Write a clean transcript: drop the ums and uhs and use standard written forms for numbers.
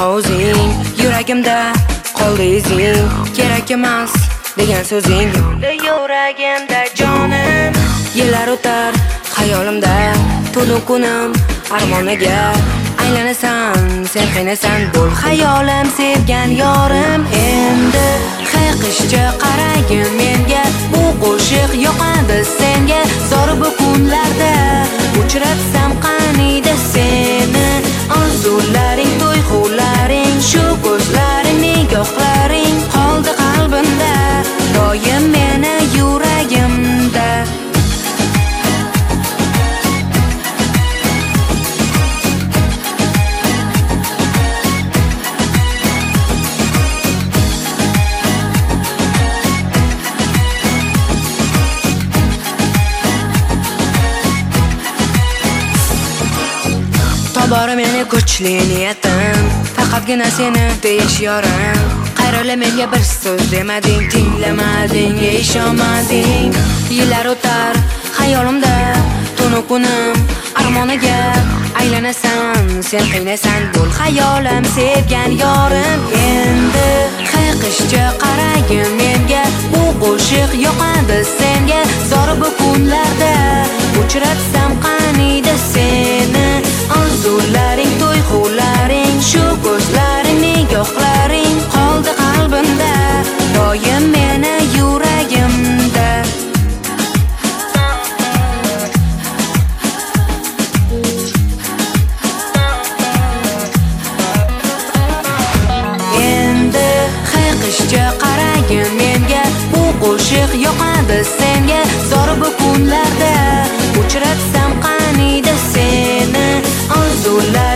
hovuzing, yuragimda qoldi izing. Kerak emas degan so'zing yuragimda jonim. Yillar o'tar xayolimda, tunu kunim armonaga aylanasan, sen qiynasan bo'l xayolim sevgan yorim. Endi haqiqatga qaragin menga, bu qo'shiq yoqadi senga. Zor bu kunlarda uchratsam qaniydi seni, orzularing, tuyg'ularing, shu ko'zlaring, nigohlaring qoldi qalbimda, doim meni yuragimda. Tobora meni kuchli niyatim, faqatgina seni deyish yorim. Qayrola menga bir so'z demading, tinglamading, ishonmading. Yillar o'tar xayolimda, tunu kunim armonaga aylanasan, sen qiynasan bo'l xayolim sevgan yorim. Endi haqiqatga qaragin menga, bu qo'shiq yoqadi senga. Zor bu kunlarda uchratsam qaniydi seni, orzularing, tuyg'ularing, shu ko'zlaring, nigohlaring qoldi qalbimda, doim meni yuragimda. Endi haqiqatga qaragin menga, bu qo'shiq yoqadi senga. Zor bu kunlarda uchratsam qaniydi seni, orzular